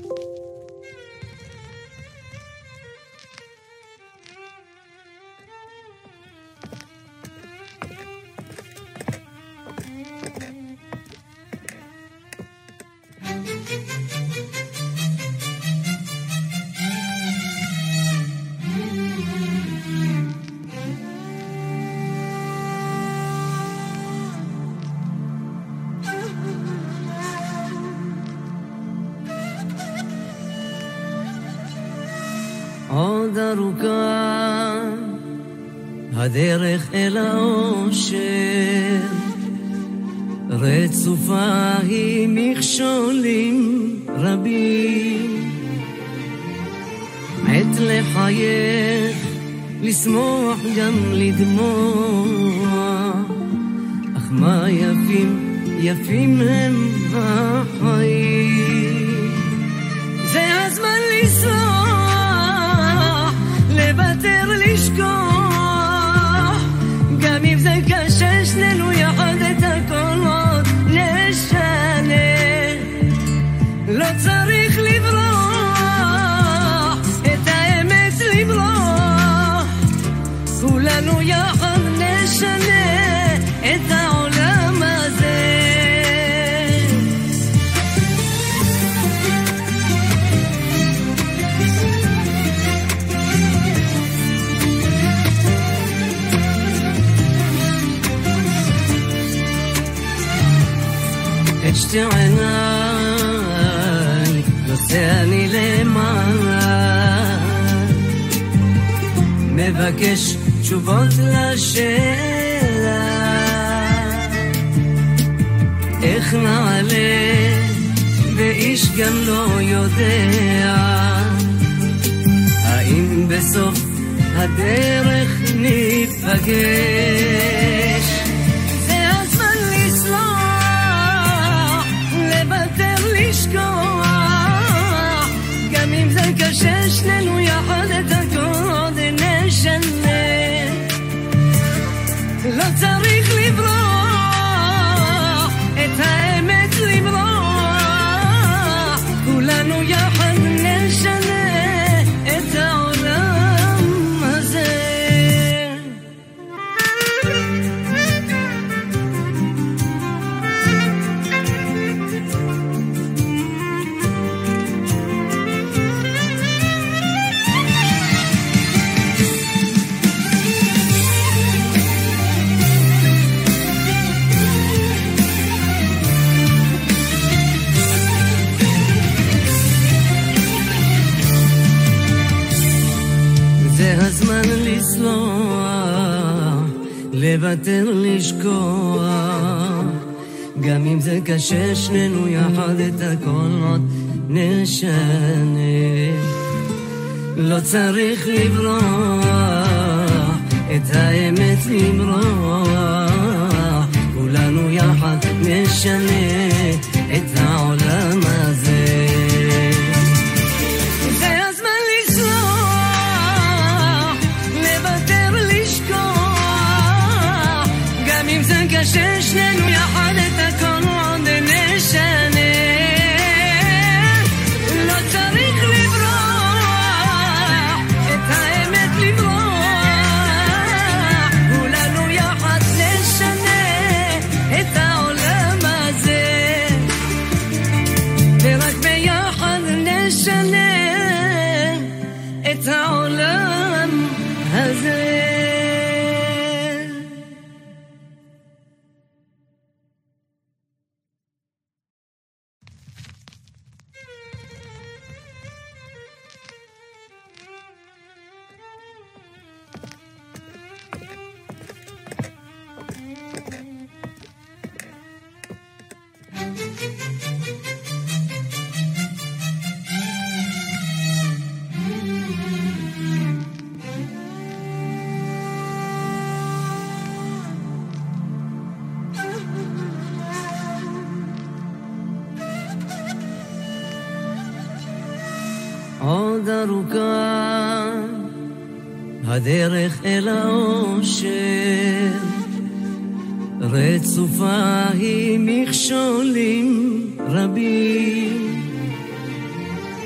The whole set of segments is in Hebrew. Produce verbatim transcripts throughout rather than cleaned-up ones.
עוד ארוכה הדרך אל האושר, רצופה היא מכשולים רבים, עת לחייך, לשמוח גם לדמוע, אך מה יפים, יפים הם החיים. זה הזמן לסלוח, לוותר, לשכוח, גם אם זה קשה, שנינו יחד את הכל עוד נשנה. לא צריך לברוח, את האמת לברוח, כולנו יחד נשנה את העולם הזה. את שתי עיניי נושא אני למעלה, מבקש תשובות לשאלה, איך נעלה ואיש גם לא יודע, האם בסוף הדרך נתפגש. זה הזמן לסלוח, לוותר, לשכוח, גם אם זה קשה, שנינו יחד את הכל עוד נשנה. לא צריך לברוח, את האמת לברוח, כולנו יחד נשנה את העולם הזה. הזמן לסלוח, לוותר, לשכוח, גם אם זה קשה, שנינו יחד את הכל עוד נשנה. לא צריך לברוח, את האמת למרוח, כולנו יחד נשנה את העולם הזה. ששנינו יחד את הכל עוד נשנה. לא צריך לברוח, את האמת לברוח, כולנו יחד נשנה את העולם הזה, ורק ביחד נשנה את העולם הזה. עוד ארוכה הדרך אל האושר, רצופה היא מכשולים רבים,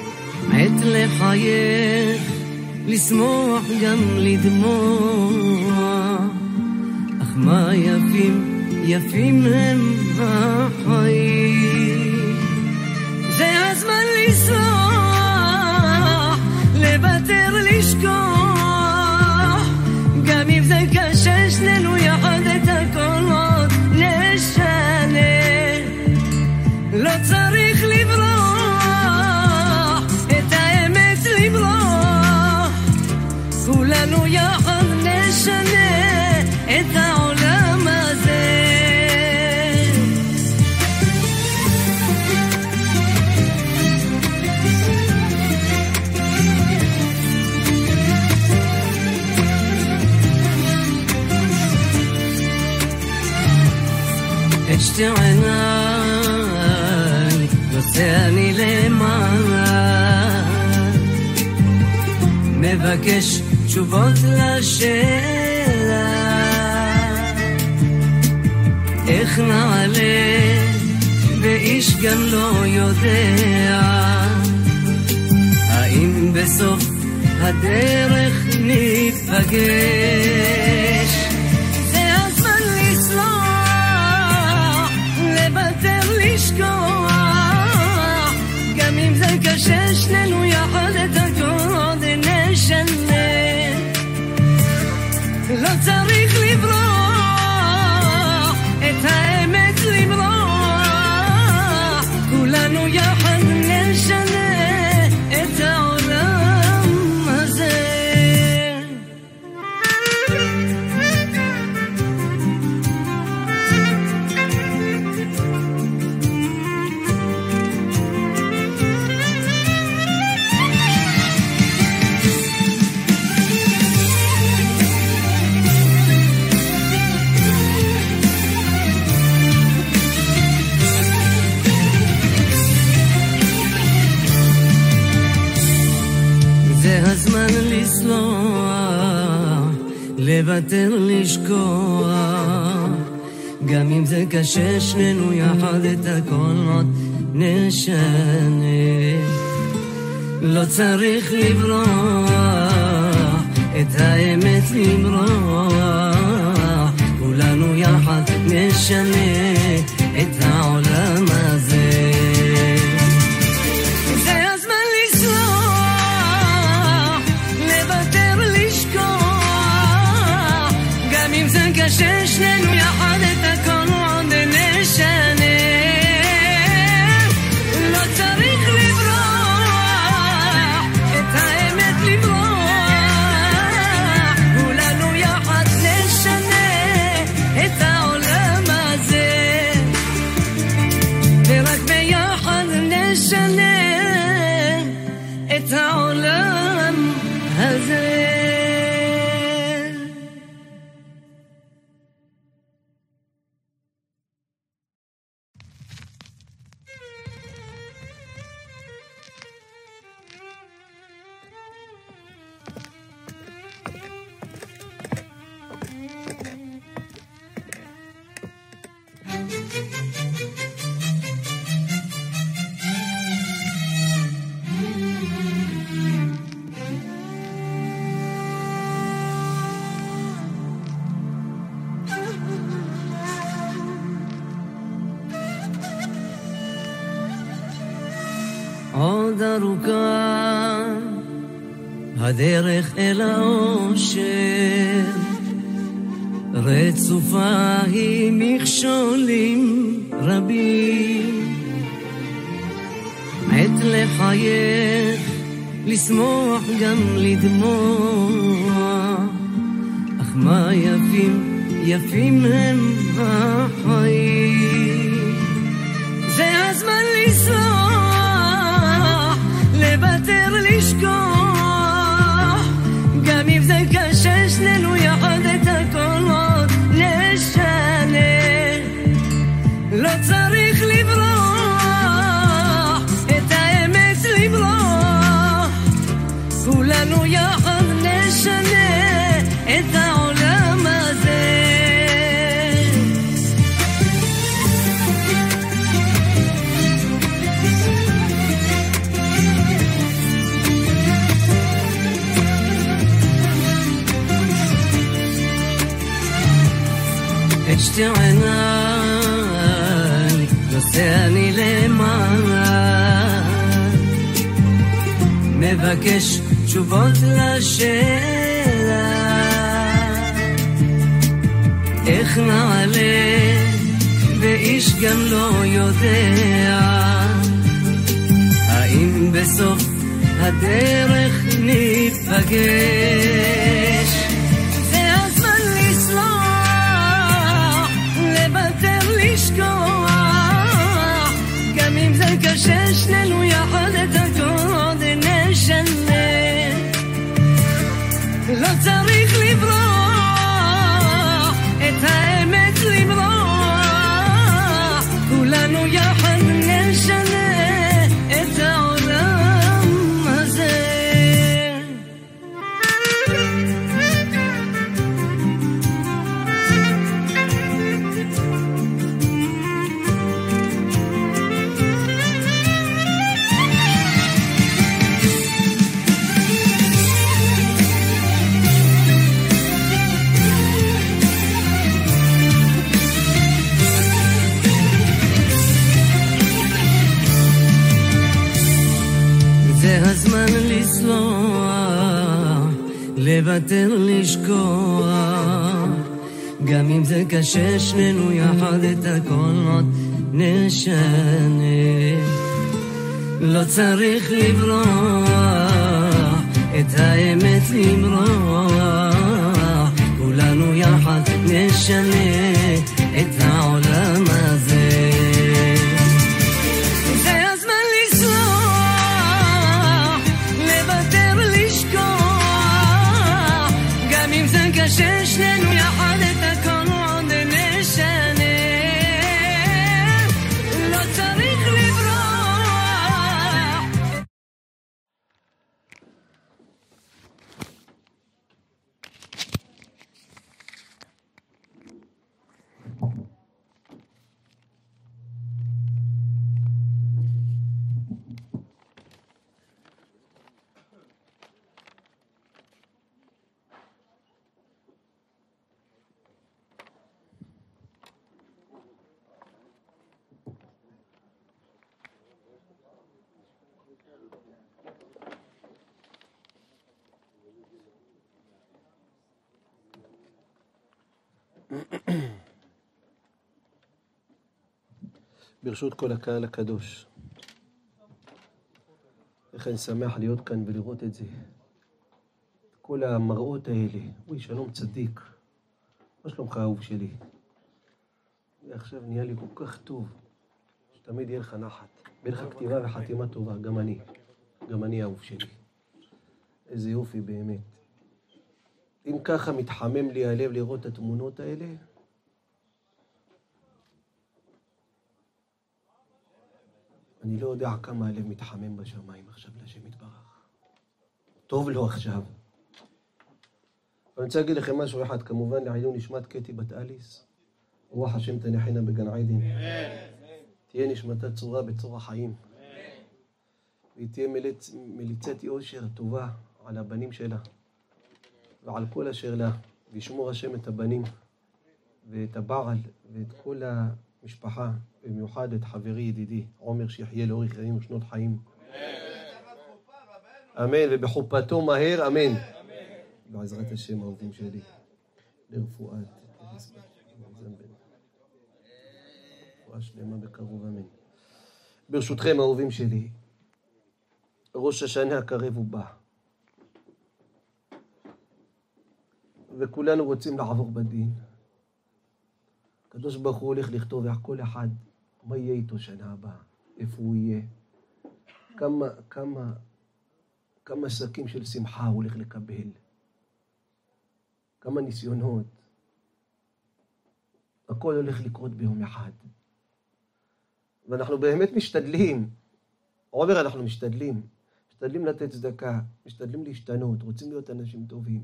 עת לחייך, לשמוח גם לדמוע, אך מה יפים, יפים הם החיים. זה הזמן לסלוח, לוותר, לשכוח, גם אם זה קשה, שנינו יחד את הכל עוד נשנה. לא צריך לברוח, את האמת לברוח, כולנו יחד נשנה את העולם הזה. את שתי עיניי רוצה אני למעלה, מבקש תשובות לשאלה, איך נעלה ואיש גם לא יודע, האם בסוף הדרך נתפגש. זה הזמן לסלוח, לוותר, לשכוח, גם אם זה קשה, שנינו יחד את הכל עוד נשנה. לא צריך לברוח, את האמת למרוח, כולנו יחד נשנה את העולם הזה. הזמן לסלוח, לוותר, לשכוח, גם אם זה קשה, שנינו יחד את הכל עוד נשנה. לא צריך לברוח, את האמת למרוח, כולנו יחד נשנה את העולם הזה. קשה, שנינו יחד את הכל עוד נשנה. לא צריך לברוח, את האמת לברוח, כולנו יחד נשנה את העולם הזה, ורק ביחד נשנה את העולם הזה. עוד ארוכה הדרך אל האושר, רצופה היא מכשולים רבים, עת לחייך, לשמוח גם לדמוע, אך מה יפים, יפים הם החיים. זה הזמן לסלוח, לוותר, לשכוח, גם אם זה קשה, שנינו יחד את הכל עוד נשנה. לא צריך לברוח, את האמת לברוח, כולנו יחד נשנה את העולם הזה. שתי עיניי, נוסע אני למעלה, מבקש תשובות לשאלה, איך נעלה ואיש גם לא יודע, האם בסוף הדרך ניפגש. זה הזמן לסלוח, לוותר, לשכוח, גם אם זה קשה, שנינו יחד את הכל עוד נשנה. לא צריך לברוח, את האמת למרוח, כולנו יחד נשנה את העולם הזה. זה הזמן לסלוח, לוותר, לשכוח, גם אם זה קשה, שנינו יחד את הכל עוד נשנה. לא צריך לברוח, את האמת למרוח, כולנו יחד נשנה את העולם הזה. ששנינו יחד את הכל עוד נשנה, לא צריך לברוח. ברשות כל הקהל הקדוש, איך אני שמח להיות כאן ולראות את זה, כל המראות האלה. אוי, שלום צדיק, מה שלומך אהוב שלי? עכשיו נהיה לי כל כך טוב, שתמיד יהיה לך נחת, יהיה לך כתיבה וחתימה טובה. גם אני, גם אני אהוב שלי, איזה יופי באמת. אם ככה מתחמם לי הלב לראות את התמונות האלה, אני לא יודע כמה הלב מתחמם בשמיים עכשיו לשם יתברך. טוב לו עכשיו. אני רוצה להגיד לכם משהו אחד, כמובן לעילוי נשמת קטי בת אליס, רוח השם תניחנה בגן עדן. תהיה נשמתה צורה בצור החיים. והיא תהיה מליצת יושר טובה על הבנים שלה ועל כל אשר לה, וישמור השם את הבנים ואת הבעל ואת כל המשפחה, במיוחד את חברי ידידי עומר, שיחיה לאורך ימים ושנות חיים, אמן, ובחופתו מהר, אמן, בעזרת השם. העובדים שלי לרפואת רפואה שלמה בקרוב, אמן. ברשותכם האהובים שלי, ראש השנה הקרב ובא, וכולנו רוצים לעבור בדין. הקדוש ברוך הוא הולך לכתוב איך כל אחד מה יהיה איתו שנה הבאה, איפה הוא יהיה, כמה, כמה, כמה שקים של שמחה הוא הולך לקבל, כמה ניסיונות. הכל הולך לקרות ביום אחד. ואנחנו באמת משתדלים, עובר אנחנו משתדלים, משתדלים לתת צדקה, משתדלים להשתנות, רוצים להיות אנשים טובים.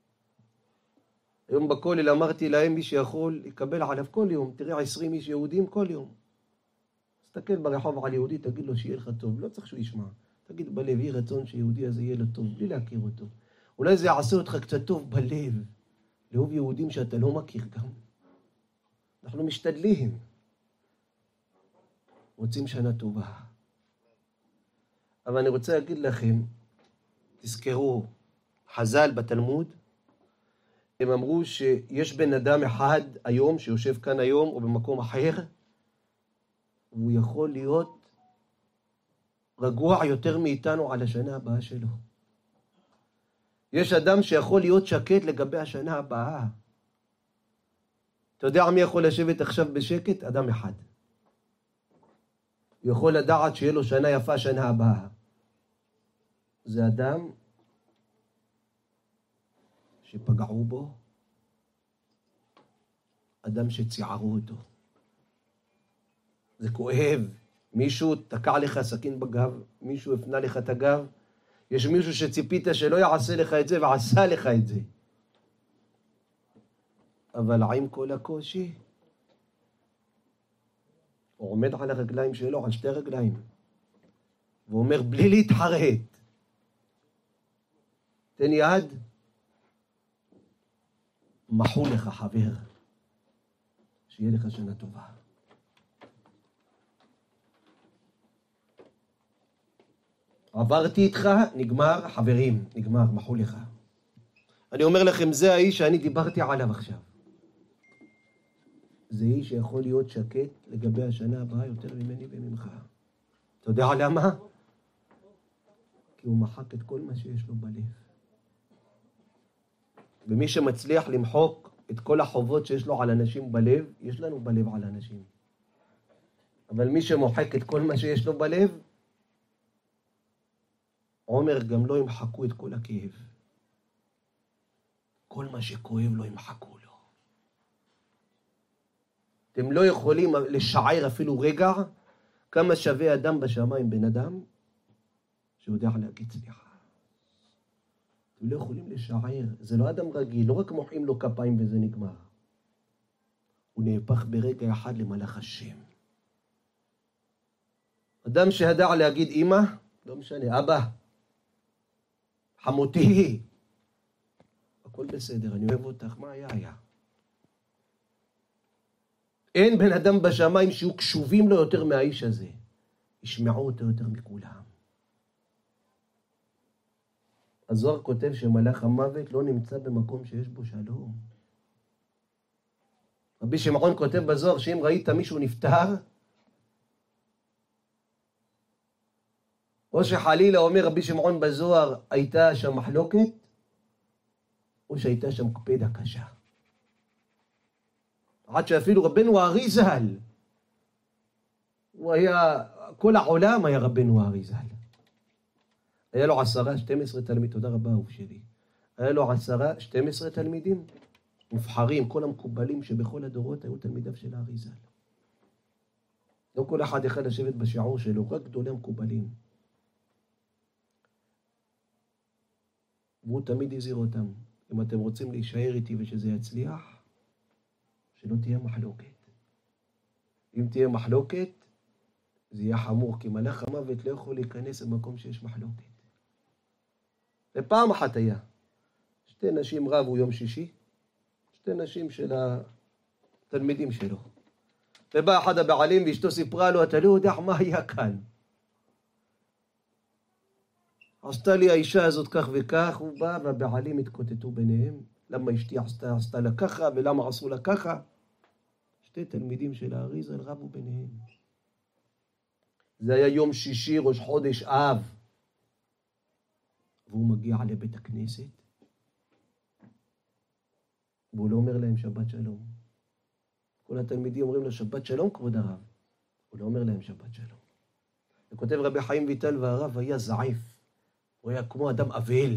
היום בכולל אמרתי להם, מי שיכול יקבל עליו כל יום, תראה עשרים איש יהודים כל יום. תסתכל ברחוב על יהודי, תגיד לו שיהיה לך טוב, לא צריך שהוא ישמע. תגיד בלב, יהיה רצון שיהודי הזה יהיה לו טוב, בלי להכיר אותו. אולי זה יעשה אותך קצת טוב בלב, לאהוב יהודים שאתה לא מכיר גם. אנחנו משתדלים. רוצים שנה טובה. אבל אני רוצה להגיד לכם, תזכרו, חז"ל בתלמוד, הם אמרו שיש בן אדם אחד היום, שיושב כאן היום או במקום אחר, והוא יכול להיות רגוע יותר מאיתנו על השנה הבאה שלו. יש אדם שיכול להיות שקט לגבי השנה הבאה. אתה יודע מי יכול לשבת עכשיו בשקט? אדם אחד. הוא יכול לדעת שיהיה לו שנה יפה שנה הבאה. זה אדם שפגעו בו, אדם שציערו אותו. זה כואב. מישהו תקע לך סכין בגב, מישהו הפנה לך את הגב, יש מישהו שציפית שלא יעשה לך את זה ועשה לך את זה. אבל עם כל הקושי, הוא עומד על הרגליים שלו, על שתי רגליים, ואומר בלי להתחרט, תן יד, מחו לך חבר, שיהיה לך שנה טובה. עברתי איתך, נגמר, חברים, נגמר, מחו לך. אני אומר לכם, זה האיש שאני דיברתי עליו עכשיו. זה איש שיכול להיות שקט לגבי השנה הבאה יותר ממני וממך. אתה יודע למה? כי הוא מחק את כל מה שיש לו בלב. ומי שמצליח למחוק את כל החובות שיש לו על אנשים בלב, יש לנו בלב על אנשים. אבל מי שמוחק את כל מה שיש לו בלב, עומר גם לא ימחקו את כל הכאב. כל מה שכואב לא ימחקו לו. אתם לא יכולים לשער אפילו רגע כמה שווה אדם בשמיים, בן אדם שיודע להגיד סליחה. אתם לא יכולים לשער, זה לא אדם רגיל, לא רק מוחאים לו כפיים וזה נגמר. הוא נהפך ברגע אחד למלאך השם. אדם שידע להגיד אמא, לא משנה, אבא, חמותי, הכל בסדר, אני אוהב אותך, מה היה היה? אין בן אדם בשמיים שיהיו קשובים לו יותר מהאיש הזה. ישמעו אותו יותר מכולם. הזוהר כותב שמלאך המוות לא נמצא במקום שיש בו שלום. רבי שמעון כותב בזוהר שאם ראית מישהו נפטר, או שחלילה אומר רבי שמעון בזוהר, הייתה שם מחלוקת, או שהייתה שם קפדה קשה. עד שאפילו רבנו האריזל, הוא היה, כל העולם היה רבנו האריזל. היה לו עשרה, שתים עשרה תלמידים, תודה רבה אהוב שלי. היה לו עשרה, שתים עשרה תלמידים, מובחרים, כל המקובלים שבכל הדורות היו תלמידיו של האריזל. לא כל אחד יכול לשבת בשיעור שלו, רק גדולי המקובלים. והוא תמיד הזהיר אותם, אם אתם רוצים להישאר איתי ושזה יצליח, שלא תהיה מחלוקת. אם תהיה מחלוקת, זה יהיה חמור, כי מלאך המוות לא יכול להיכנס למקום שיש מחלוקת. ופעם אחת היה, שתי נשים רבו יום שישי, שתי נשים של התלמידים שלו. ובא אחד הבעלים ואשתו סיפרה לו, אתה לא יודע מה היה כאן. עשתה לי האישה הזאת כך וכך, הוא בא והבעלים התקוטטו ביניהם. למה אשתי עשתה, עשתה לה ככה, ולמה עשו לה ככה? שתי תלמידים של האריזל רבו ביניהם. זה היה יום שישי, ראש חודש אב. והוא מגיע לבית הכנסת, והוא לא אומר להם שבת שלום. כל התלמידים אומרים לו שבת שלום כבוד הרב. הוא לא אומר להם שבת שלום. וכותב רבי חיים ויטל, והרב היה זעיף. הוא היה כמו אדם אבל.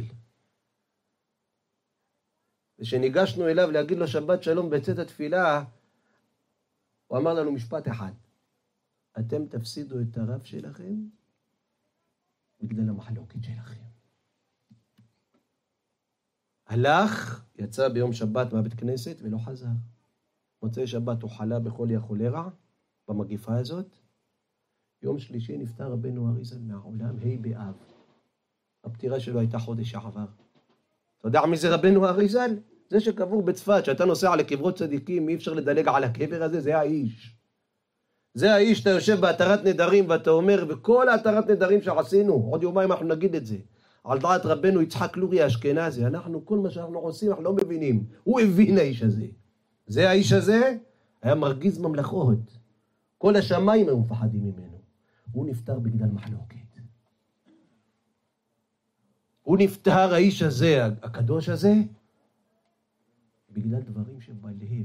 ושניגשנו אליו להגיד לו שבת שלום בצאת התפילה, הוא אמר לנו משפט אחד. אתם תפסידו את הרב שלכם בגלל המחלוקת שלכם. הלך, יצא ביום שבת מהבית כנסת ולא חזר. מוצאי שבת הוא חלה בחולי החולרה, במגיפה הזאת. יום שלישי נפטר רבנו האריזל מהעולם, ה' באב. הפטירה שלו הייתה חודש שעבר. אתה יודע מי זה רבנו האריזל? זה שקבור בצפת, שאתה נוסע לקברות צדיקים, אי אפשר לדלג על הקבר הזה, זה האיש. זה האיש, אתה יושב בהתרת נדרים ואתה אומר, וכל ההתרת נדרים שעשינו, עוד יומיים אנחנו נגיד את זה, על דעת רבנו יצחק לורי האשכנזי, אנחנו, כל מה שאנחנו עושים, אנחנו לא מבינים. הוא הבין האיש הזה. זה האיש הזה, היה מרגיז ממלכות. כל השמיים היו מפחדים ממנו. הוא נפטר בגלל מחלוקת. הוא נפטר, האיש הזה, הקדוש הזה, בגלל דברים שבלב.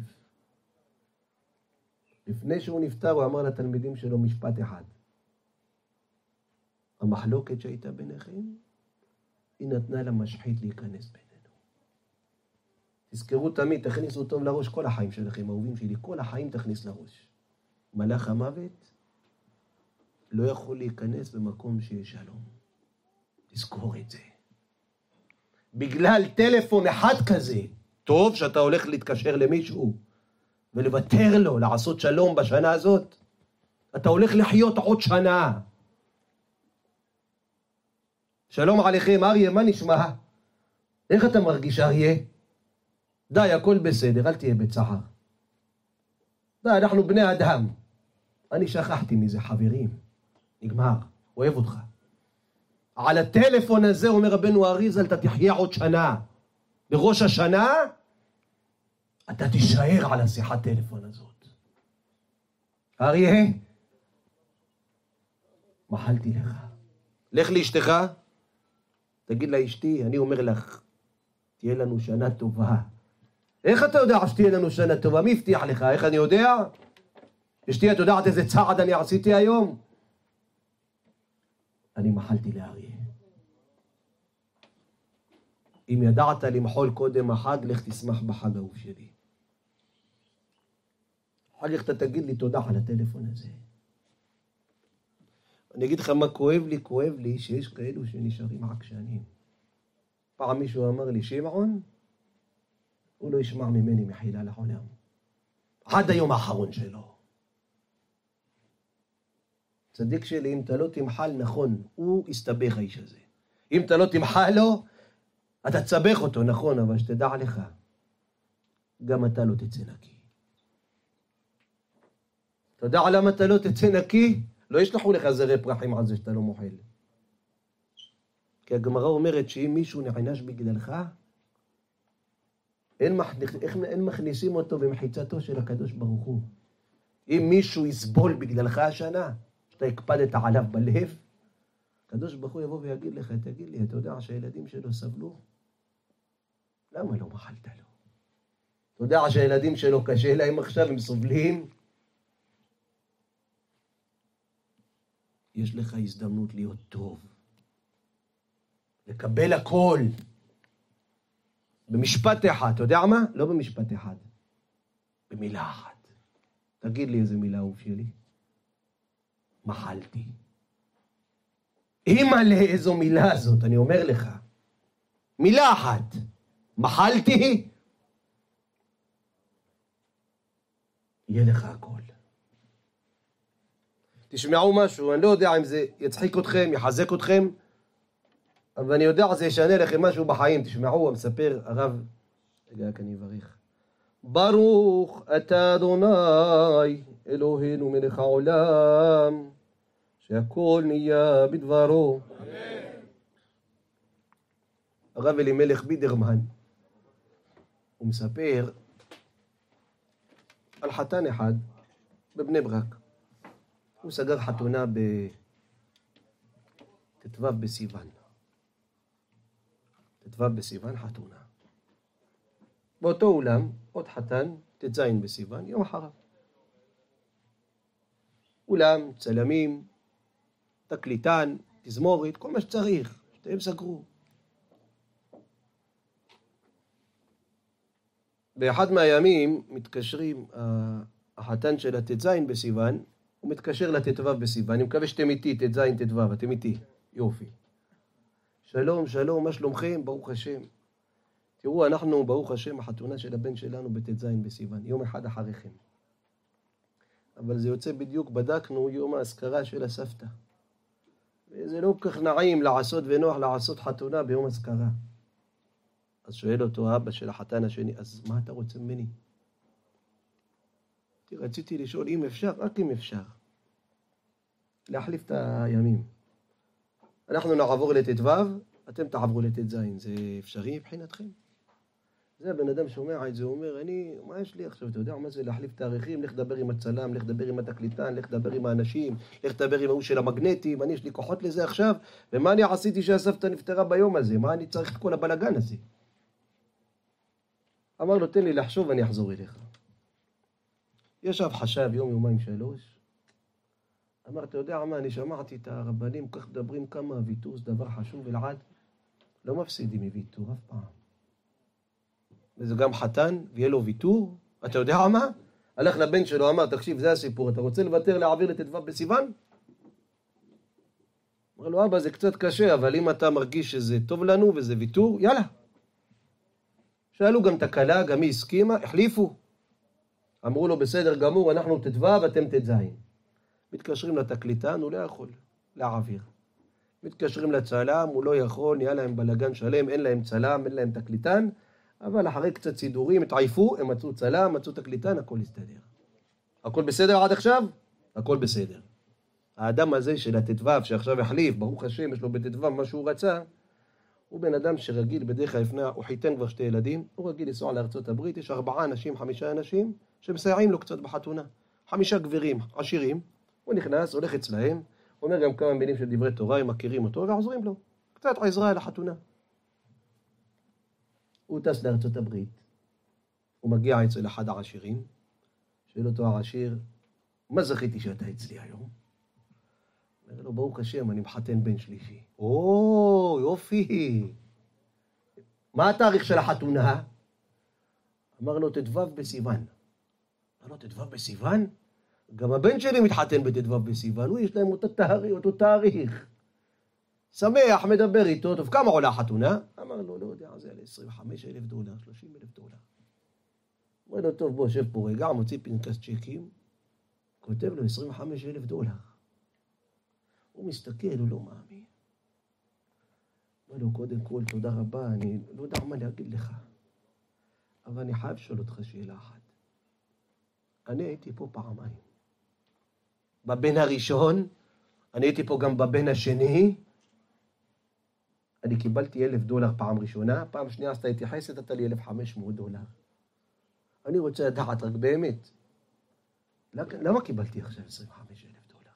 לפני שהוא נפטר, הוא אמר לתלמידים שלו משפט אחד. המחלוקת שהייתה ביניכם, היא נתנה למשחית להיכנס בינינו. תזכרו תמיד, תכניסו טוב לראש כל החיים שלכם, אהובים שלי, כל החיים תכניס לראש. מלאך המוות לא יכול להיכנס במקום שיש שלום. תזכור את זה. בגלל טלפון אחד כזה, טוב שאתה הולך להתקשר למישהו, ולוותר לו, לעשות שלום בשנה הזאת, אתה הולך לחיות עוד שנה. שלום עליכם, אריה, מה נשמע? איך אתה מרגיש, אריה? די, הכל בסדר, אל תהיה בצער. די, אנחנו בני אדם. אני שכחתי מזה, חברים. נגמר, אוהב אותך. על הטלפון הזה, אומר רבנו אריזל, אתה תחיה עוד שנה. בראש השנה, אתה תישאר על השיחת טלפון הזאת. אריה, מחלתי לך. לך לאשתך, תגיד לה, אשתי, אני אומר לך, תהיה לנו שנה טובה. איך אתה יודע שתהיה לנו שנה טובה? מי הבטיח לך? איך אני יודע? אשתי, את יודעת איזה צעד אני עשיתי היום? אני מחלתי לאריה. אם ידעת למחול קודם החג, לך תשמח בחג האהוב שלי. אחר כך אתה תגיד לי תודה על הטלפון הזה. אני אגיד לך מה כואב לי, כואב לי שיש כאלו שנשארים עקשנים. פעם מישהו אמר לי, שמעון, הוא לא ישמע ממני מחילה לעולם. עד היום האחרון שלו. צדיק שלי, אם אתה לא תמחל נכון, הוא יסתבך האיש הזה. אם אתה לא תמחל לו, אתה תסבך אותו, נכון, אבל שתדע לך, גם אתה לא תצא נקי. אתה יודע למה אתה לא תצא נקי? לא ישלחו לך זרי פרחים על זה שאתה לא מוחל. כי הגמרא אומרת שאם מישהו נענש בגללך, אין, מכניס, אין מכניסים אותו במחיצתו של הקדוש ברוך הוא. אם מישהו יסבול בגללך השנה, שאתה הקפדת עליו בלב, הקדוש ברוך הוא יבוא ויגיד לך, תגיד לי, אתה יודע שהילדים שלו סבלו? למה לא מחלת לו? אתה יודע שהילדים שלו קשה להם עכשיו, הם סובלים? יש לך הזדמנות להיות טוב. לקבל הכל. במשפט אחד, אתה יודע מה? לא במשפט אחד. במילה אחת. תגיד לי איזה מילה אהוב שלי. מחלתי. אימא'לה, איזו מילה הזאת, אני אומר לך. מילה אחת. מחלתי. יהיה לך הכל. תשמעו משהו, אני לא יודע אם זה יצחיק אתכם, יחזק אתכם, אבל אני יודע שזה ישנה לכם משהו בחיים. תשמעו, המספר הרב, רגע, כאן יברך. ברוך אתה אדוני, אלוהינו מלך העולם, שהכל נהיה בדברו. הרב אלימלך בידרמן, הוא מספר על חתן אחד בבני ברק. הוא סגר חתונה בתתוו בסיוון. תתוו בסיוון חתונה. באותו אולם, עוד חתן, תזיין בסיוון, יום אחריו. אולם, צלמים, תקליטן, תזמורית, כל מה שצריך, שתיהם סגרו. באחד מהימים מתקשרים, החתן של התזיין בסיוון, הוא מתקשר לתתוו בסיוון, אני מקווה שאתם איתי, תזיין תתוו, אתם איתי, יופי. שלום, שלום, מה שלומכם? ברוך השם. תראו, אנחנו, ברוך השם, החתונה של הבן שלנו בתזיין בסיוון, יום אחד אחריכם. אבל זה יוצא בדיוק, בדקנו יום האזכרה של הסבתא. וזה לא כך נעים לעשות ונוח לעשות חתונה ביום אזכרה. אז שואל אותו האבא של החתן השני, אז מה אתה רוצה ממני? רציתי לשאול אם אפשר, רק אם אפשר. להחליף את הימים. אנחנו נעבור לט"ו, אתם תעברו לט"ז. זה אפשרי מבחינתכם? זה הבן אדם שומע את זה, הוא אומר, אני, מה יש לי עכשיו? אתה יודע מה זה להחליף תאריכים? לך דבר עם הצלם, לך דבר עם התקליטן, לך דבר עם האנשים, לך דבר עם ההוא של המגנטים, אני יש לי כוחות לזה עכשיו, ומה אני עשיתי שהסבתא נפטרה ביום הזה? מה אני צריך את כל הבלגן הזה? אמר לו, תן לי לחשוב ואני אחזור אליך. ישב חשב יום, יומיים, שלוש. אמר, אתה יודע מה, אני שמעתי את הרבנים, כך מדברים כמה ויתור, זה דבר חשוב ולעד. לא מפסידים מוויתור אף פעם. וזה גם חתן, ויהיה לו ויתור. אתה יודע מה? הלך לבן שלו, אמר, תקשיב, זה הסיפור, אתה רוצה לוותר להעביר לט"ו בסיוון? אמר לו, אבא, זה קצת קשה, אבל אם אתה מרגיש שזה טוב לנו וזה ויתור, יאללה. שאלו גם את הכלה, גם היא הסכימה, החליפו. אמרו לו, בסדר גמור, אנחנו ט"ו ואתם ט"ז. מתקשרים לתקליטן, הוא לא יכול להעביר. מתקשרים לצלם, הוא לא יכול, נהיה להם בלגן שלם, אין להם צלם, אין להם תקליטן, אבל אחרי קצת סידורים, התעייפו, הם מצאו צלם, מצאו תקליטן, הכל הסתדר. הכל בסדר עד עכשיו? הכל בסדר. האדם הזה של הט"ו, שעכשיו החליף, ברוך השם, יש לו בט"ו מה שהוא רצה, הוא בן אדם שרגיל בדרך כלל לפני, הוא חיתן כבר שתי ילדים, הוא רגיל לנסוע לארצות הברית, יש ארבעה אנשים, חמישה אנשים, שמסייעים לו קצת בחתונה. חמישה גברים עשירים, הוא נכנס, הולך אצלהם, אומר גם כמה מילים של דברי תורה, הם מכירים אותו, ועוזרים לו. קצת עזרה על החתונה. הוא טס לארצות הברית, הוא מגיע אצל אחד העשירים, שואל אותו העשיר, מה זכיתי שאתה אצלי היום? אומר לו, ברוך השם, אני מחתן בן שלישי. או, יופי. מה התאריך של החתונה? אמר לו, ט"ו בסיוון. אמר לו, ט"ו בסיוון? גם הבן שלי מתחתן בט"ו בסיוון, הוא יש להם אותו תאריך, אותו תאריך. שמח, מדבר איתו, טוב, כמה עולה החתונה? אמר לו, לא יודע, זה על עשרים וחמישה אלף דולר, שלושים אלף דולר. אמר לו, טוב, בוא, שב פה רגע, מוציא פנקס צ'קים, כותב לו עשרים וחמישה אלף דולר. הוא מסתכל, הוא לא מאמין. אמר לו, קודם כל, תודה רבה, אני לא יודע מה להגיד לך, אבל אני חייב לשאול אותך שאלה אחת. אני הייתי פה פעמיים. בבן הראשון, אני הייתי פה גם בבן השני, אני קיבלתי אלף דולר פעם ראשונה, פעם שנייה עשתה התייחסת, אתה לי אלף וחמש מאות דולר. אני רוצה לדעת רק באמת, למה קיבלתי עכשיו עשרים וחמישה אלף דולר?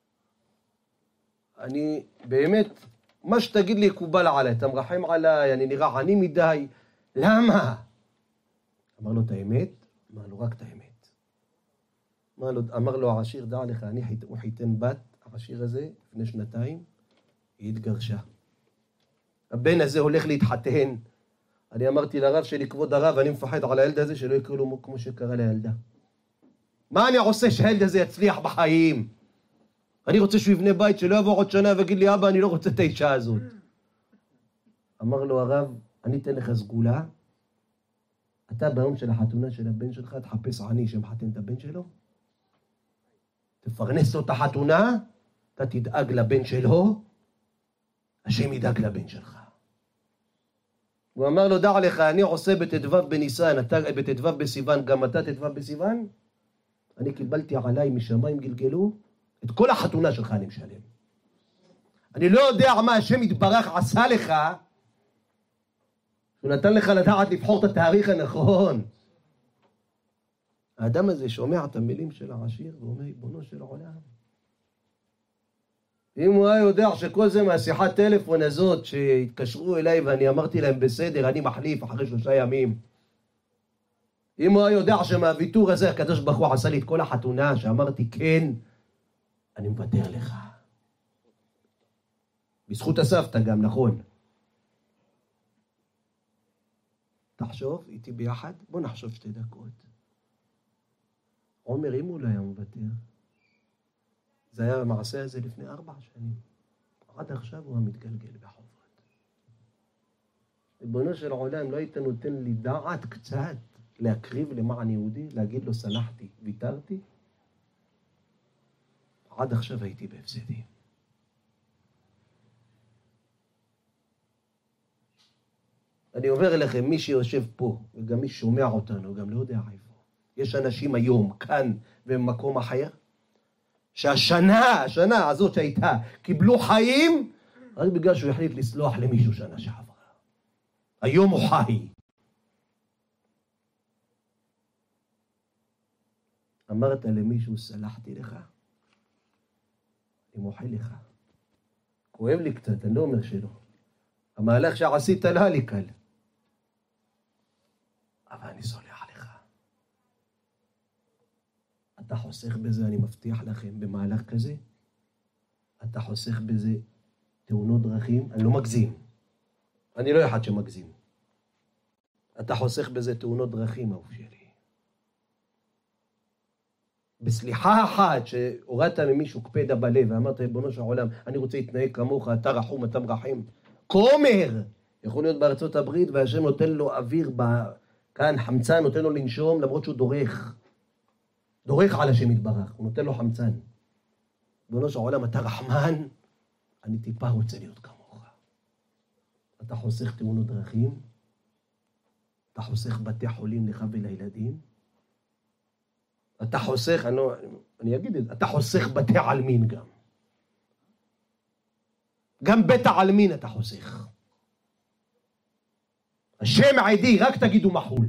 אני באמת, מה שתגיד לי קובל עליי, אתה מרחם עליי, אני נראה עני מדי, למה? אמר לו את האמת, אמר לו רק את האמת. אמר לו, אמר לו העשיר, דע לך, אני חיתן, הוא חיתן בת, העשיר הזה, לפני שנתיים, היא התגרשה. הבן הזה הולך להתחתן. אני אמרתי לרב שלי, כבוד הרב, אני מפחד על הילד הזה שלא יקרה לו כמו שקרה לילדה. מה אני עושה שהילד הזה יצליח בחיים? אני רוצה שהוא יבנה בית, שלא יבוא עוד שנה ויגיד לי, אבא, אני לא רוצה את האישה הזאת. אמר לו הרב, אני אתן לך סגולה, אתה ביום של החתונה של הבן שלך, תחפש עני שמחתן את הבן שלו, תפרנס לו את החתונה, אתה תדאג לבן שלו, השם ידאג לבן שלך. הוא אמר לו, דע לך, אני עושה בט"ו בניסן, אתה בט"ו בסיוון, גם אתה ט"ו בסיוון? אני קיבלתי עליי משמיים גלגלו, את כל החתונה שלך אני משלם. אני לא יודע מה השם יתברך עשה לך, הוא נתן לך לדעת לבחור את התאריך הנכון. האדם הזה שומע את המילים של העשיר ואומר, ריבונו של עולם. אם הוא היה יודע שכל זה מהשיחת טלפון הזאת שהתקשרו אליי ואני אמרתי להם בסדר, אני מחליף אחרי שלושה ימים. אם הוא היה יודע שמהוויתור הזה הקדוש ברוך הוא עשה לי את כל החתונה שאמרתי כן, אני מוותר לך. בזכות הסבתא גם, נכון. תחשוב איתי ביחד, בוא נחשוב שתי דקות. עומר, אם הוא לא היה מוותר, זה היה המעשה הזה לפני ארבע שנים. עד עכשיו הוא המתגלגל בחובות. ריבונו של העולם, לא היית נותן לי דעת קצת להקריב למען יהודי, להגיד לו סלחתי, ויתרתי? עד עכשיו הייתי בהפסדים. אני אומר לכם, מי שיושב פה, וגם מי שומע אותנו, גם לא יודע איפה. יש אנשים היום, כאן ובמקום אחר, שהשנה, השנה הזאת שהייתה, קיבלו חיים, רק בגלל שהוא החליט לסלוח למישהו שנה שעברה. היום הוא חי. אמרת למישהו, סלחתי לך, אני מוחל לך. כואב לי קצת, אני לא אומר שלא. המהלך שעשית לא היה לי קל. אבל אני סולח לך. אתה חוסך בזה, אני מבטיח לכם, במהלך כזה, אתה חוסך בזה תאונות דרכים, אני לא מגזים. אני לא אחד שמגזים. אתה חוסך בזה תאונות דרכים, אהוב שלי. בסליחה אחת שהורדת ממישהו קפדה בלב, ואמרת, ריבונו של העולם, אני רוצה להתנהג כמוך, אתה רחום, אתה מרחם. כומר! יכול להיות בארצות הברית, והשם נותן לו אוויר כאן, חמצן, נותן לו לנשום, למרות שהוא דורך. דורך על השם יתברך, הוא נותן לו חמצן. ריבונו של העולם, אתה רחמן, אני טיפה רוצה להיות כמוך. אתה חוסך תאונות דרכים, אתה חוסך בתי חולים לך ולילדים, אתה חוסך, אני, לא, אני אגיד את זה, אתה חוסך בתי עלמין גם. גם בית העלמין אתה חוסך. השם עדי, רק תגידו מחול.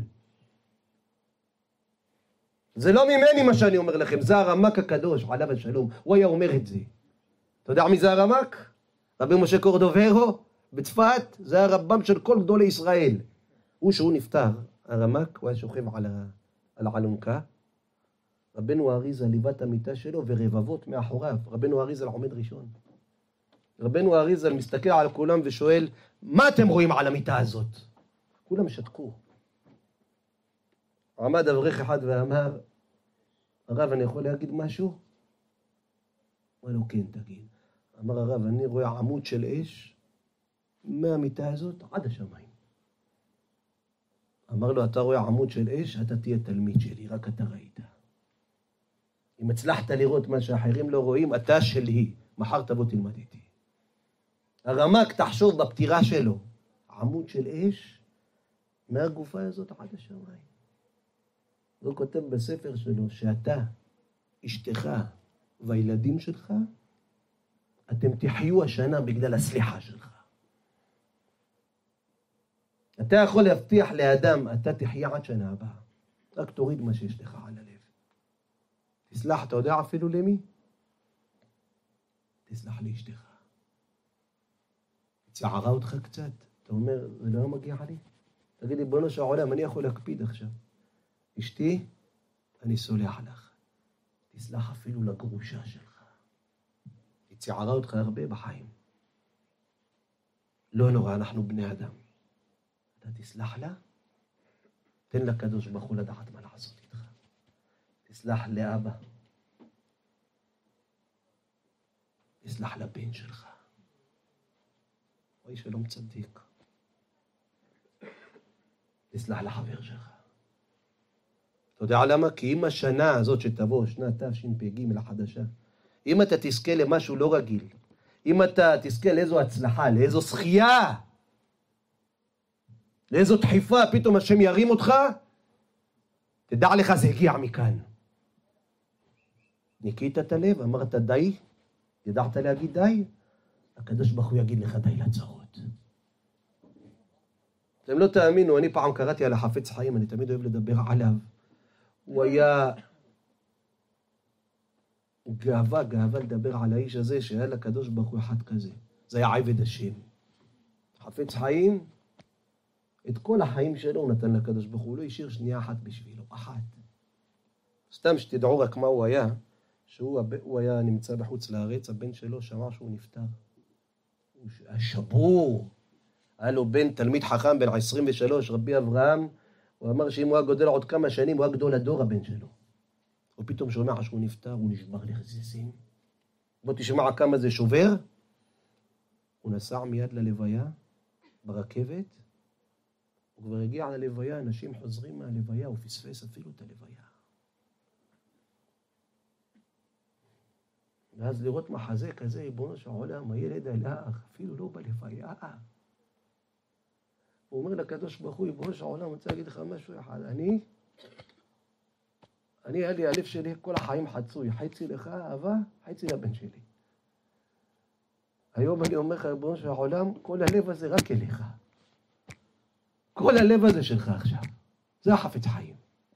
זה לא ממני מה שאני אומר לכם, זה הרמק הקדוש, עליו השלום, הוא היה אומר את זה. אתה יודע מי זה הרמק? רבי משה קורדוברו, בצפת, זה הרבם של כל גדולי ישראל. הוא שהוא נפטר, הרמק, הוא היה שוכב על, ה... על העלונקה, רבנו האריזל ליווה את המיטה שלו ורבבות מאחוריו. רבנו האריזל עומד ראשון. רבנו האריזל מסתכל על כולם ושואל, מה אתם רואים על המיטה הזאת? כולם שתקו. עמד אברך אחד ואמר, הרב, אני יכול להגיד משהו? אמר לו, כן, תגיד. אמר הרב, אני רואה עמוד של אש מהמיטה הזאת עד השמיים. אמר לו, אתה רואה עמוד של אש, אתה תהיה תלמיד שלי, רק אתה ראית. אם הצלחת לראות מה שאחרים לא רואים, אתה שלי. מחר תבוא תלמד איתי. הרמק תחשוב בפטירה שלו. עמוד של אש מהגופה הזאת עד השמיים. הוא כותב בספר שלו שאתה, אשתך והילדים שלך, אתם תחיו השנה בגלל הסליחה שלך. אתה יכול להבטיח לאדם, אתה תחיה עד שנה הבאה. רק תוריד מה שיש לך על הלב. תסלח, אתה יודע אפילו למי? תסלח לאשתך. צערה אותך קצת. אתה אומר, זה לא מגיע לי? תגיד לי, בונו של העולם, אני יכול להקפיד עכשיו. אשתי, אני סולח לך. תסלח אפילו לגרושה שלך. היא צערה אותך הרבה בחיים. לא נורא, אנחנו בני אדם. אתה תסלח לה? תן לקדוש ברוך הוא לדעת מה לעשות איתך. תסלח לאבא. תסלח לבן שלך. אוי שלום צדיק. תסלח לחבר שלך. אתה יודע למה? כי אם השנה הזאת שתבוא, שנת תשפ"ג החדשה, אם אתה תזכה למשהו לא רגיל, אם אתה תזכה לאיזו הצלחה, לאיזו זכייה, לאיזו דחיפה, פתאום השם ירים אותך, תדע לך זה הגיע מכאן. ניקית את הלב, אמרת די, ידעת להגיד די, הקדוש ברוך הוא יגיד לך די לצרות. אתם לא תאמינו, אני פעם קראתי על החפץ חיים, אני תמיד אוהב לדבר עליו. הוא היה גאווה, גאווה לדבר על האיש הזה, שהיה לקדוש ברוך הוא אחד כזה. זה היה עבד השם. חפץ חיים, את כל החיים שלו הוא נתן לקדוש ברוך הוא, הוא לא השאיר שנייה אחת בשבילו, אחת. סתם שתדעו רק מה הוא היה, שהוא הוא היה נמצא בחוץ לארץ, הבן שלו שמע שהוא נפטר. הוא היה שבור. היה לו בן תלמיד חכם בן עשרים ושלוש, רבי אברהם, הוא אמר שאם הוא היה גודל עוד כמה שנים, הוא היה גדול הדור הבן שלו. הוא פתאום שומע שהוא נפטר, הוא נשבר לחזיזים. בוא תשמע כמה זה שובר. הוא נסע מיד ללוויה, ברכבת, הוא כבר הגיע ללוויה, אנשים חוזרים מהלוויה, הוא פספס אפילו את הלוויה. ואז לראות מחזה כזה, ריבונו של העולם, הילד הלך, אפילו לא בלוויה. הוא אומר לקדוש ברוך הוא, בראש העולם, אני רוצה להגיד לך משהו אחד. אני, אני, היה לי, הלב שלי, כל החיים חצוי. חצי לך אהבה, חצי לבן שלי. היום אני אומר לך, בראש העולם, כל הלב הזה רק אליך. כל הלב הזה שלך עכשיו. זה החפץ חיים.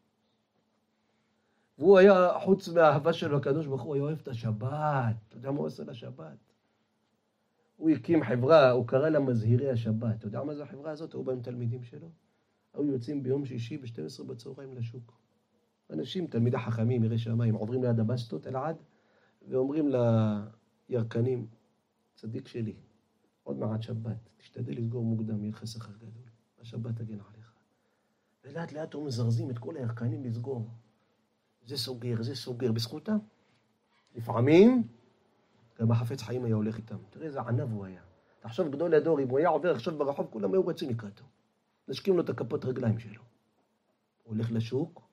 והוא היה, חוץ מהאהבה שלו, הקדוש ברוך הוא, היה אוהב את השבת. אתה יודע מה הוא עושה לשבת? הוא הקים חברה, הוא קרא לה מזהירי השבת. אתה יודע מה זה החברה הזאת? הוא בא עם תלמידים שלו. היו יוצאים ביום שישי ב-שתים עשרה בצהריים לשוק. אנשים, תלמידי חכמים, יראי שמיים, עוברים ליד הבסטות, אלעד, ואומרים לירקנים, צדיק שלי, עוד מעט שבת, תשתדל לסגור מוקדם, יהיה לך שכר גדול. השבת תגן עליך. ולאט לאט הוא מזרזים את כל הירקנים לסגור. זה סוגר, זה סוגר, בזכותם. לפעמים, גם החפץ חיים היה הולך איתם. תראה איזה ענב הוא היה. תחשוב גדול הדור, אם הוא היה עובר עכשיו ברחוב, כולם היו רצים לקראתו. נשקים לו את הכפות רגליים שלו. הוא הולך לשוק,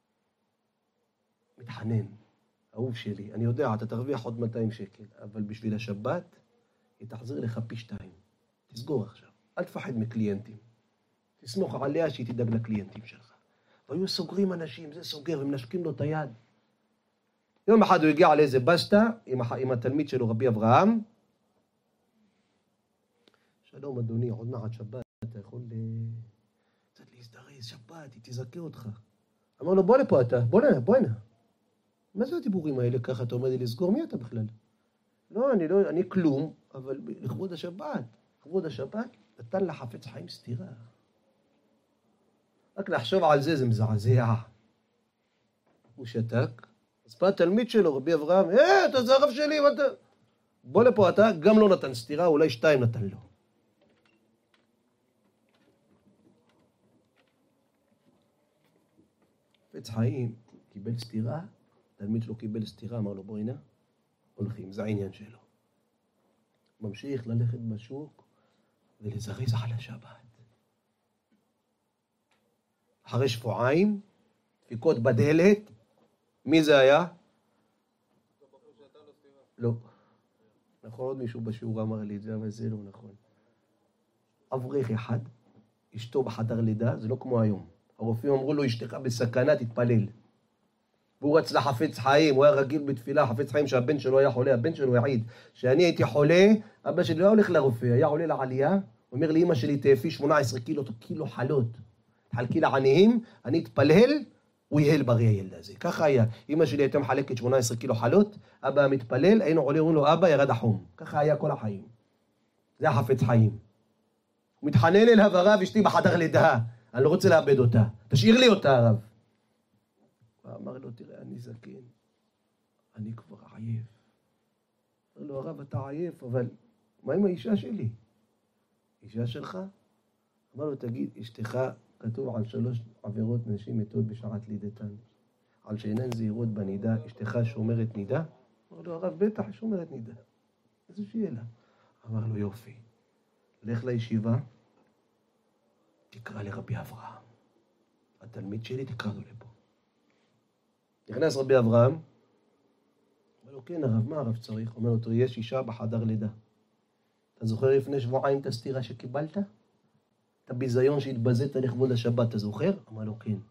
מתחנן. אהוב שלי, אני יודע, אתה תרוויח עוד מאתיים שקל, אבל בשביל השבת, היא תחזיר לך פי שתיים. תסגור עכשיו. אל תפחד מקליינטים. תסמוך עליה שהיא תדאג לקליינטים שלך. והיו סוגרים אנשים, זה סוגר, והם נשקים לו את היד. יום אחד הוא הגיע לאיזה בסטה עם, עם התלמיד שלו, רבי אברהם. שלום אדוני, עוד מעט שבת, אתה יכול קצת להזדרז, שבת, היא תזכה אותך. אמר לו, בוא לפה אתה, בוא הנה, בוא הנה. מה זה הדיבורים האלה ככה? אתה עומד לי לסגור, מי אתה בכלל? לא, אני לא, אני כלום, אבל לכבוד השבת, לכבוד השבת, נתן לחפץ חיים סתירה. רק לחשוב על זה, זה מזעזע. הוא שתק, אז פה התלמיד שלו, רבי אברהם, אה, אתה זה הרב שלי, ואתה... בוא לפה אתה, גם לא נתן סתירה, אולי שתיים נתן לו. חפץ חיים קיבל סתירה, תלמיד שלו קיבל סתירה, אמר לו, בוא הנה, הולכים, זה העניין שלו. ממשיך ללכת בשוק ולזרז על השבת. אחרי שבועיים, דפיקות בדלת, מי זה היה? לא. נכון, עוד מישהו בשיעור אמר לי את זה, אבל זה לא נכון. אברך אחד, אשתו בחדר לידה, זה לא כמו היום. הרופאים אמרו לו, אשתך בסכנה, תתפלל. והוא רץ לחפץ חיים, הוא היה רגיל בתפילה, חפץ חיים שהבן שלו היה חולה, הבן שלו העיד. כשאני הייתי חולה, אבא שלי לא הולך לרופא, היה עולה לעלייה, הוא אומר לי, אמא שלי תאפי שמונה עשרה קילו, קילו חלות. תחלקי לעניים, אני אתפלל, הוא יהל בריא הילד הזה. ככה היה. אמא שלי הייתה מחלקת שמונה עשרה קילו חלות, אבא מתפלל, היינו עולה, אומרים לו, אבא ירד החום. ככה היה כל החיים. זה החפץ חיים. הוא מתחנן אליו, הרב, אשתי בחדר לידה, אני לא רוצה לאבד אותה. תשאיר לי אותה, הרב. אמר לו, תראה, אני זקן, אני כבר עייף. אמר לו, הרב, אתה עייף, אבל מה עם האישה שלי? אישה שלך? אמר לו, תגיד, אשתך כתוב על שלוש עבירות נשים מתות בשעת לידתן. על שאינן זהירות בנידה, אשתך שומרת נידה? אמר לו, הרב, בטח, שומרת נידה. איזו שאלה. אמר לו, יופי, לך לישיבה, תקרא לרבי אברהם. התלמיד שלי תקרא לו לפה. נכנס רבי אברהם, אומר לו, כן הרב, מה הרב צריך? אומר לו, יש אישה בחדר לידה. אתה זוכר לפני שבועיים את הסתירה שקיבלת? את הביזיון שהתבזית לכבוד השבת, אתה זוכר? אמר לו, כן.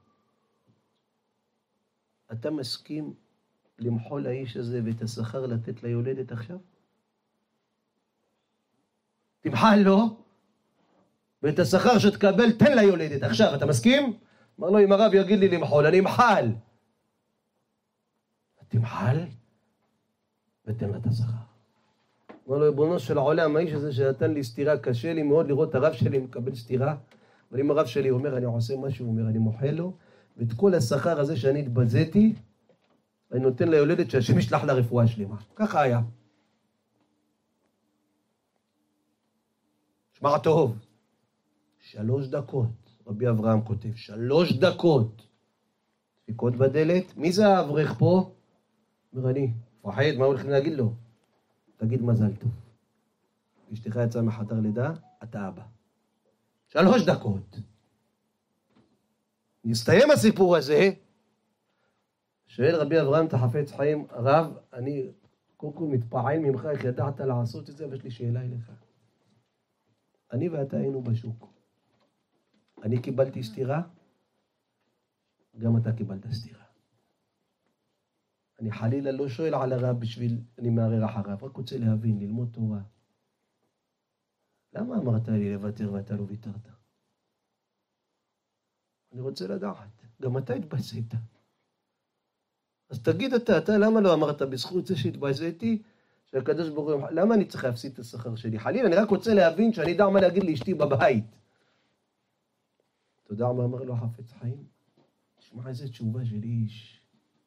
אתה מסכים למחול לאיש הזה ואת השכר לתת ליולדת עכשיו? תמחל לו, ואת השכר שתקבל תן ליולדת עכשיו, אתה מסכים? אמר לו, אם הרב יגיד לי למחול, אני אמחל. תמחל ותן לה את השכר. אמר לו, ריבונו של העולם, האיש הזה שנתן לי סתירה, קשה לי מאוד לראות את הרב שלי מקבל סתירה, אבל אם הרב שלי אומר, אני עושה משהו, הוא אומר, אני מוחל לו, ואת כל השכר הזה שאני התבזיתי, אני נותן ליולדת שהשם ישלח לה רפואה שלמה. ככה היה. שמע טוב. שלוש דקות, רבי אברהם כותב, שלוש דקות. דפיקות בדלת, מי זה האברך פה? אומר אני, פחד, מה הולכים להגיד לו? תגיד מזל טוב. אשתך יצאה מחדר לידה, אתה אבא. שלוש דקות. נסתיים הסיפור הזה, שואל רבי אברהם את החפץ חיים, הרב, אני קודם כל מתפעל ממך, איך ידעת לעשות את זה, ויש לי שאלה אליך. אני ואתה היינו בשוק. אני קיבלתי סתירה, גם אתה קיבלת סתירה. אני חלילה לא שואל על הרב בשביל, אני מערער אחריו, רק רוצה להבין, ללמוד תורה. למה אמרת לי לוותר ואתה לא ויתרת? אני רוצה לדעת, גם אתה התבזית. אז תגיד אתה, אתה למה לא אמרת בזכות זה שהתבזיתי, שהקדוש ברוך הוא, למה אני צריך להפסיד את השכר שלי? חלילה, אני רק רוצה להבין שאני יודע מה להגיד לאשתי בבית. אתה יודע מה אמר לו החפץ חיים? תשמע איזה תשובה של איש.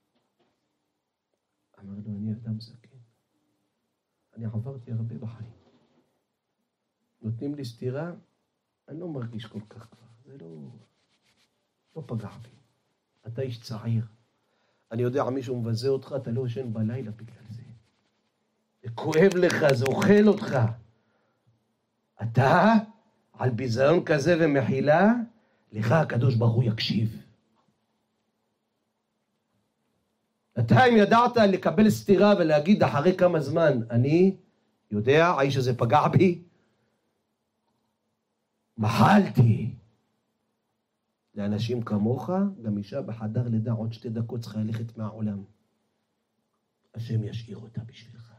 אמר לו, אני אדם זקן. אני עברתי הרבה בחיים. נותנים לי סתירה, אני לא מרגיש כל כך כבר. זה לא, לא פגע בי. אתה איש צעיר. אני יודע, מישהו מבזה אותך, אתה לא ישן בלילה בגלל זה. זה כואב לך, זה אוכל אותך. אתה, על ביזיון כזה ומחילה, לך הקדוש ברוך הוא יקשיב. אתה אם ידעת לקבל סתירה ולהגיד אחרי כמה זמן, אני יודע, האיש הזה פגע בי, מחלתי. לאנשים כמוך, גם אישה בחדר לידה עוד שתי דקות צריכה ללכת מהעולם. השם ישאיר אותה בשבילך.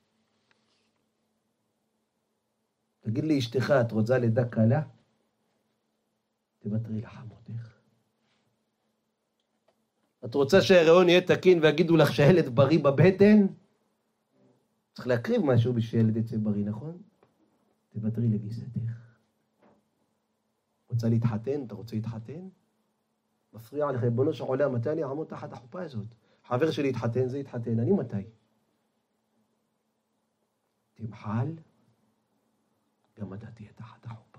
תגיד לי אשתך, את רוצה לידה קלה? תוותרי לחמותך. את רוצה שההיריון יהיה תקין ויגידו לך שהילד בריא בבטן? צריך להקריב משהו בשביל ילד יצא בריא, נכון? תוותרי לגיסתך. רוצה להתחתן? אתה רוצה להתחתן? מפריע לך, ריבונו של עולם, מתי אני אעמוד תחת החופה הזאת? חבר שלי התחתן, זה התחתן, אני מתי? תמחל, גם אתה תהיה תחת החופה.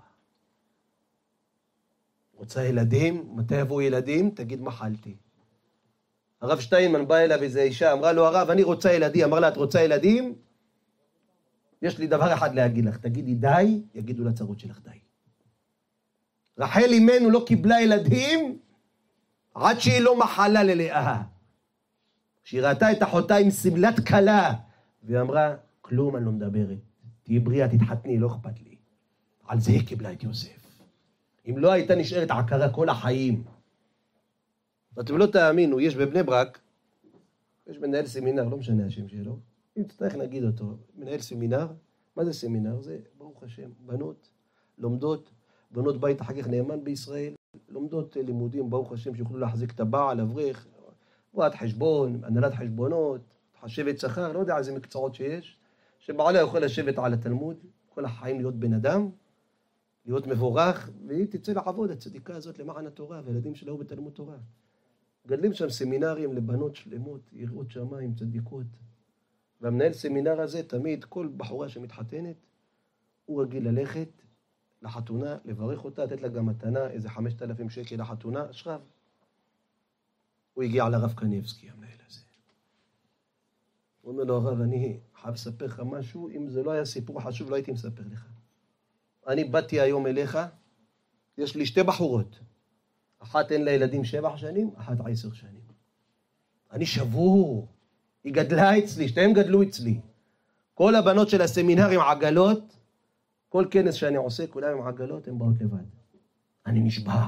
רוצה ילדים? מתי יבואו ילדים? תגיד מחלתי. הרב שטיינמן בא אליו איזו אישה, אמרה לו, הרב, אני רוצה ילדים. אמר לה, את רוצה ילדים? יש לי דבר אחד להגיד לך, תגידי די, יגידו לצרות שלך די. רחל אימנו לא קיבלה ילדים, עד שהיא לא מחלה ללאה. שהיא ראתה את אחותה עם סמלת קלה, והיא אמרה, כלום אני לא מדברת. תהי בריאה, תתחתני, לא אכפת לי. על זה היא קיבלה את יוסף. אם לא הייתה נשארת עקרה כל החיים. ואתם לא תאמינו, יש בבני ברק, יש מנהל סמינר, לא משנה השם שלו, אם תצטרך נגיד אותו, מנהל סמינר, מה זה סמינר? זה, ברוך השם, בנות, לומדות, בנות בית החגיך נאמן בישראל, לומדות לימודים, ברוך השם, שיוכלו להחזיק את הבעל, אברך, רואת חשבון, הנהלת חשבונות, חשבת שכר, לא יודע איזה מקצועות שיש, שבעלה יכול לשבת על התלמוד, כל החיים להיות בן אדם, להיות מבורך, והיא תצא לעבוד, הצדיקה הזאת למען התורה, והילדים שלה הוא בתלמוד תורה. גדלים שם סמינרים לבנות שלמות, יראות שמיים, צדיקות. והמנהל סמינר הזה, תמיד, כל בחורה שמתחתנת, הוא רגיל ללכת לחתונה, לברך אותה, לתת לה גם מתנה, איזה חמשת אלפים שקל לחתונה, אשרב. הוא הגיע לרב קניבסקי, המנהל הזה. הוא אומר לו, הרב, אני חייב לספר לך משהו, אם זה לא היה סיפור חשוב, לא הייתי מספר לך. אני באתי היום אליך, יש לי שתי בחורות. אחת אין לה ילדים שבע שנים, אחת עשר שנים. אני שבור. היא גדלה אצלי, שתיהם גדלו אצלי. כל הבנות של הסמינר עם עגלות, כל כנס שאני עושה, כולם עם עגלות, הן באות לבד. אני נשבר.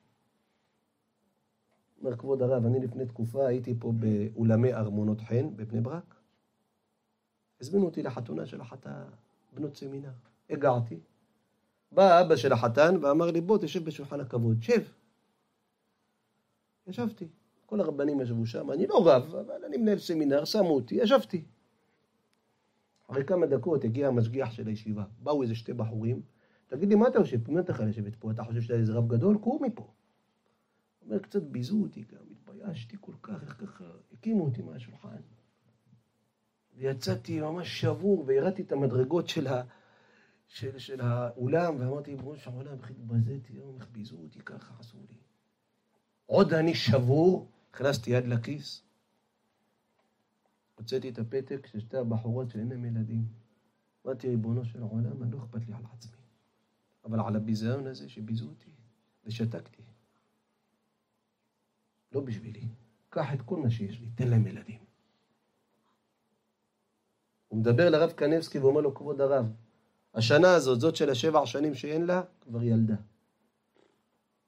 אומר כבוד הרב, אני לפני תקופה הייתי פה באולמי ארמונות חן, בבני ברק. הזמינו אותי לחתונה של אחת הבנות סמינר. הגעתי. בא אבא של החתן ואמר לי, בוא תשב בשולחן הכבוד, שב. ישבתי. כל הרבנים ישבו שם, אני לא רב, אבל אני מנהל סמינר, שמו אותי, ישבתי. אחרי כמה דקות הגיע המשגיח של הישיבה, באו איזה שתי בחורים, תגיד לי, מה אתה יושב פה? מי אתה יכול לשבת פה? אתה חושב שאתה איזה רב גדול? קום מפה. הוא אומר, קצת ביזו אותי גם, התביישתי כל כך, איך ככה, הקימו אותי מהשולחן. ויצאתי ממש שבור, והראיתי את המדרגות של, ה... של, של האולם, ואמרתי, בראש העולם, איך התבזיתי, איך ביזו אותי ככה, עשו לי. עוד אני שבור, הכנסתי יד לכיס, הוצאתי את הפתק של שתי הבחורות שאין להם ילדים. אמרתי, ריבונו של העולם, אני לא אכפת לי על עצמי. אבל על הביזיון הזה שביזו אותי, ושתקתי. לא בשבילי. קח את כל מה שיש לי, תן להם ילדים. הוא מדבר לרב קניבסקי ואומר לו, כבוד הרב, השנה הזאת, זאת של השבע שנים שאין לה, כבר ילדה.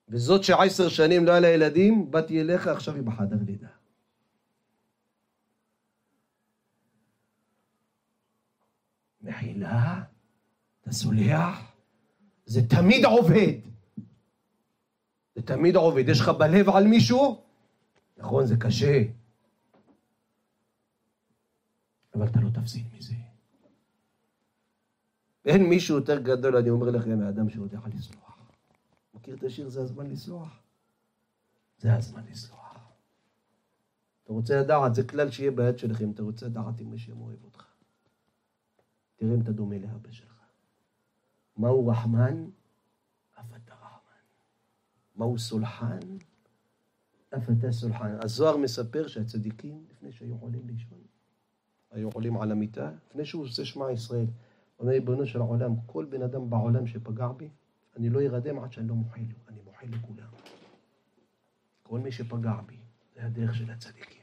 וזאת שעשר שנים לא היה לה ילדים, באתי אליך, עכשיו היא בחדר לידה. מחילה, אתה סולח, זה תמיד עובד. זה תמיד עובד. יש לך בלב על מישהו? נכון, זה קשה. אבל אתה לא תפסיד מזה. אין מישהו יותר גדול, אני אומר לכם, האדם שיודע לסלוח. מכיר את השיר, זה הזמן לסלוח? זה הזמן לסלוח. אתה רוצה לדעת, זה כלל שיהיה ביד שלכם, אתה רוצה לדעת אם השם אוהב אותך. תראה אם אתה דומה לאבא שלך. מהו רחמן? אף אתה רחמן. מהו סולחן? אף אתה סולחן. הזוהר מספר שהצדיקים, לפני שהיו עולים לישון, היו עולים על המיטה, לפני שהוא עושה שמע ישראל, אומר, ריבונו של העולם, כל בן אדם בעולם שפגע בי, אני לא ירדם עד שאני לא מוחל לו, אני מוחל לכולם. כל מי שפגע בי, זה הדרך של הצדיקים.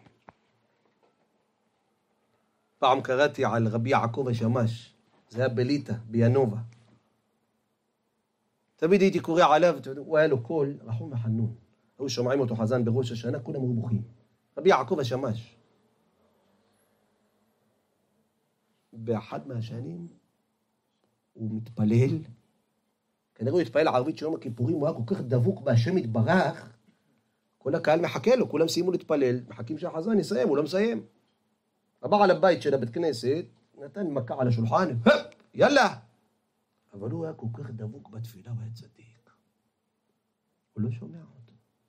פעם קראתי על רבי יעקב השמש, זה היה בליטה, ביאנובה. תמיד הייתי קורא עליו, הוא היה לו קול רחום וחנון. היו שומעים אותו חזן בראש השנה, כולם היו בוכים. רבי יעקב השמש. באחד מהשנים הוא מתפלל, כנראה הוא התפלל ערבית של יום הכיפורים, הוא היה כל כך דבוק בהשם יתברך, כל הקהל מחכה לו, כולם סיימו להתפלל, מחכים שהחזן יסיים, הוא לא מסיים. הבא על הבית של הבית כנסת, נתן מכה על השולחן, יאללה! אבל הוא היה כל כך דבוק בתפילה, הוא היה צדיק. הוא לא שומע אותו.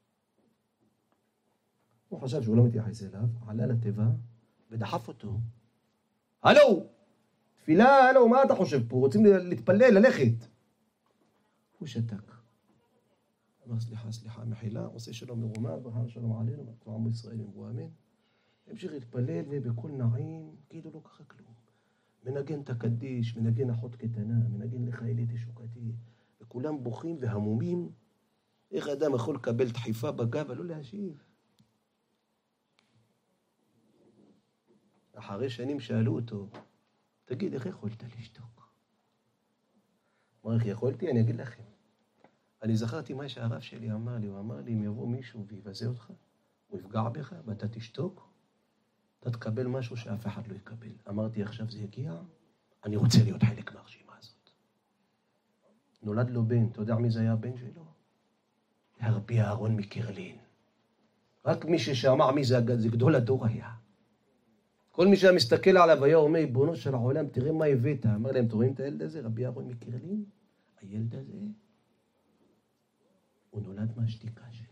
הוא חשב שהוא לא מתייחס אליו, עלה לתיבה ודחף אותו. הלו! תפילה, הלו, מה אתה חושב פה? רוצים להתפלל, ללכת. הוא שתק. אמר, סליחה, סליחה, מחילה, עושה שלום מרומה, ברכה שלום עלינו, כמו עמו ישראל אמרו אמן. המשיך להתפלל ובכל נעים, כאילו לא ככה כלום. מנגן את הקדיש, מנגן אחות קטנה, מנגן לחיילי תשוקתי, וכולם בוכים והמומים. איך האדם יכול לקבל דחיפה בגב ולא להשיב? אחרי שנים שאלו אותו, תגיד, איך יכולת לשתוק? אמר, איך יכולתי? אני אגיד לכם. אני זכרתי מה שהרב שלי אמר לי, הוא אמר לי, אם יבוא מישהו ויבזה אותך, הוא יפגע בך, ואתה תשתוק, אתה תקבל משהו שאף אחד לא יקבל. אמרתי, עכשיו זה יגיע, אני רוצה להיות חלק מהרשימה הזאת. נולד לו בן, אתה יודע מי זה היה הבן שלו? רבי אהרון מקרלין. רק מי ששמע מי זה, זה גדול הדור היה. כל מי שהיה מסתכל עליו היה אומר, בונו של העולם, תראה מה הבאת. אמר להם, תוראים את הילד הזה? רבי אהרון מקרלין? הילד הזה, הוא נולד מהשתיקה שלי.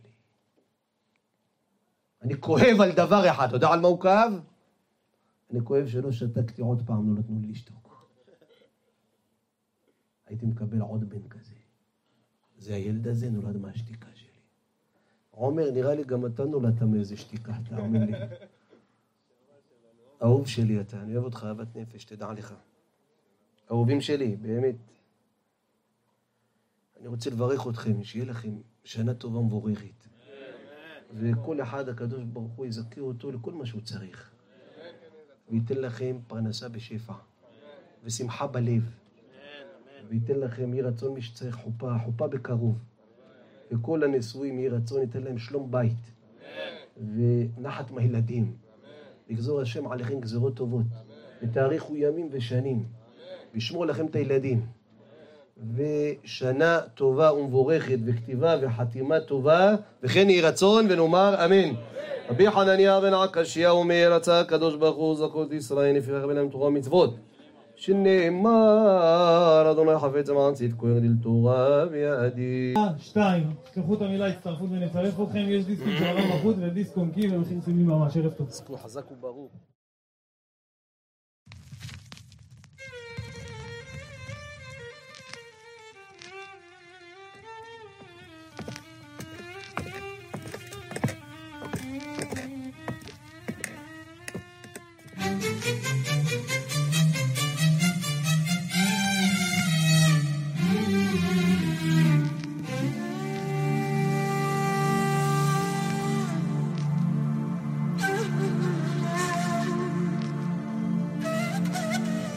אני כואב על דבר אחד, אתה יודע על מה הוא כאב? אני כואב שלא שתקתי עוד פעם, לא נתנו לי לשתוק. הייתי מקבל עוד בן כזה. זה הילד הזה נולד מהשתיקה שלי. עומר, נראה לי גם אתה נולדת מאיזה שתיקה, תאמין לי. אהוב שלי אתה, אני אוהב אותך, אהבת נפש, תדע לך. אהובים שלי, באמת. אני רוצה לברך אתכם, שיהיה לכם שנה טובה ומבורכת. וכל אחד הקדוש ברוך הוא יזכיר אותו לכל מה שהוא צריך. וייתן לכם פרנסה בשפע, ושמחה בלב. וייתן לכם יהי רצון מי שצריך חופה, חופה בקרוב. וכל הנשואים יהי רצון ייתן להם שלום בית. ונחת מהילדים. לגזור השם עליכם גזירות טובות. ותאריכו ימים ושנים. וישמור לכם את הילדים. ושנה טובה ומבורכת, וכתיבה וחתימה טובה, וכן יהי רצון ונאמר אמן. רבי חנניה בן עקשיא אומר, רצה הקדוש ברוך הוא זכות ישראל לפיכך בינם תורה ומצוות, שנאמר אדוני חפץ למען צדקו יגדיל תורה ויאדיר. שתיים, תשכחו את המילה הצטרפות ונצרף אתכם, יש דיסקון של הרב בחוץ ודיסקון קי ומחיר סמלי ממש, ערב טוב. סיפור חזק וברור.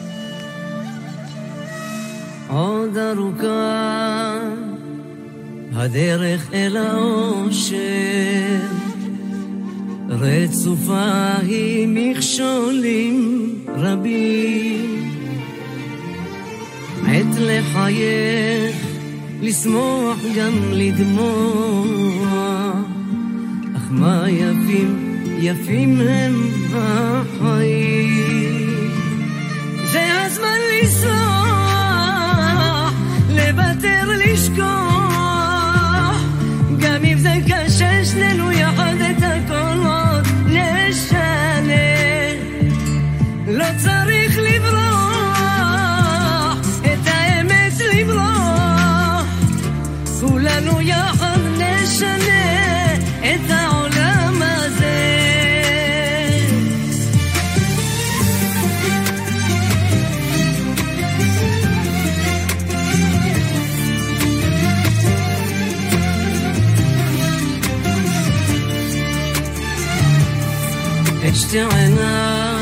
עוד ארוכה הדרך אל האושר רצופה היא מכשולים רבים, עת לחייך, לשמוח גם לדמוע, אך מה יפים, יפים הם החיים. זה הזמן לסלוח, לוותר, לשכוח, גם אם זה קשה שנינו יחד את הכל עוד נשנה. לא צריך לברוח, את האמת לברוח, כולנו יחד נשנה את העולם הזה. את שתי עיניי